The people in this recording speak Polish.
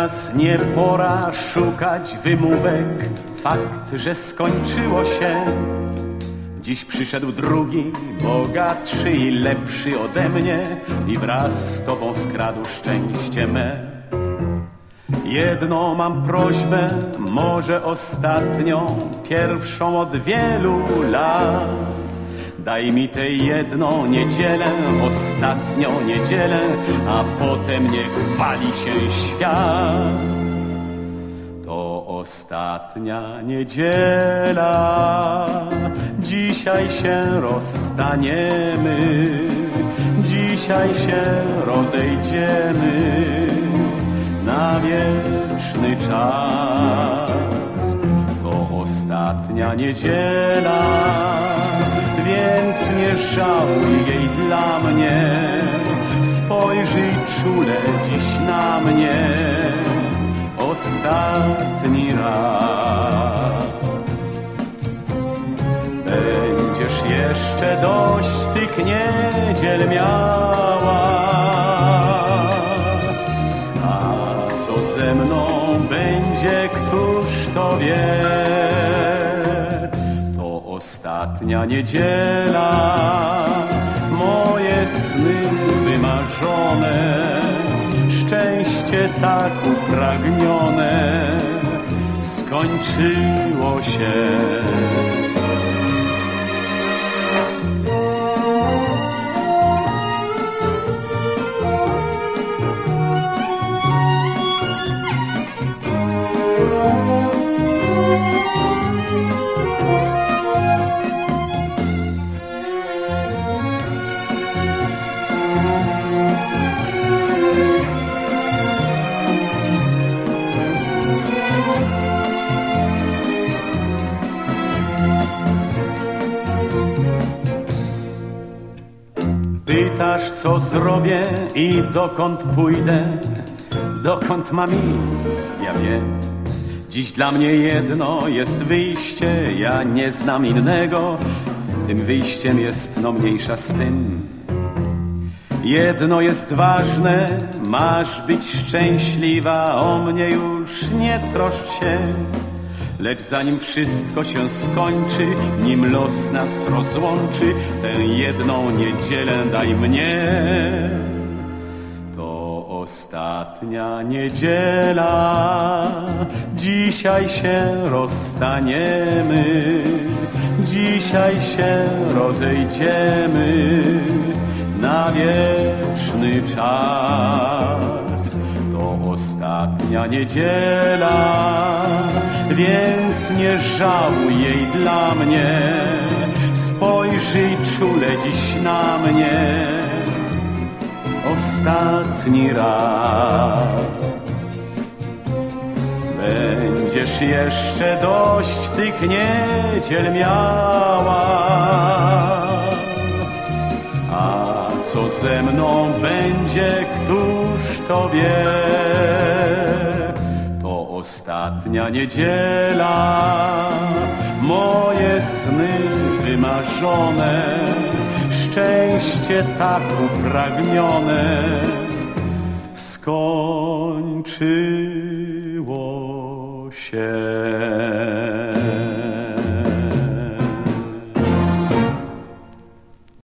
Teraz nie pora szukać wymówek, fakt, że skończyło się. Dziś przyszedł drugi, bogatszy i lepszy ode mnie i wraz z tobą skradł szczęście me. Jedną mam prośbę, może ostatnią, pierwszą od wielu lat. Daj mi tę jedną niedzielę, ostatnią niedzielę, a potem niech wali się świat. To ostatnia niedziela, dzisiaj się rozstaniemy, dzisiaj się rozejdziemy na wieczny czas. To ostatnia niedziela, więc nie żałuj jej dla mnie. Spojrzyj czule dziś na mnie ostatni raz. Będziesz jeszcze dość tych niedziel miała, a co ze mną będzie, któż to wie. To ostatnia niedziela, moje sny wymarzone, szczęście tak upragnione skończyło się. Pytasz, co zrobię i dokąd pójdę, dokąd mam iść, ja wiem. Dziś dla mnie jedno jest wyjście, ja nie znam innego. Tym wyjściem jest no mniejsza z tym. Jedno jest ważne, masz być szczęśliwa, o mnie już nie troszcz się. Lecz zanim wszystko się skończy, nim los nas rozłączy, tę jedną niedzielę daj mnie. To ostatnia niedziela, dzisiaj się rozstaniemy, dzisiaj się rozejdziemy na wieczny czas. To ostatnia niedziela, więc nie żałuj jej dla mnie. Spojrzyj czule dziś na mnie ostatni raz. Będziesz jeszcze dość tych niedziel miała, a co ze mną będzie, któż to wie. To ostatnia niedziela, moje sny wymarzone, szczęście tak upragnione skończyło się.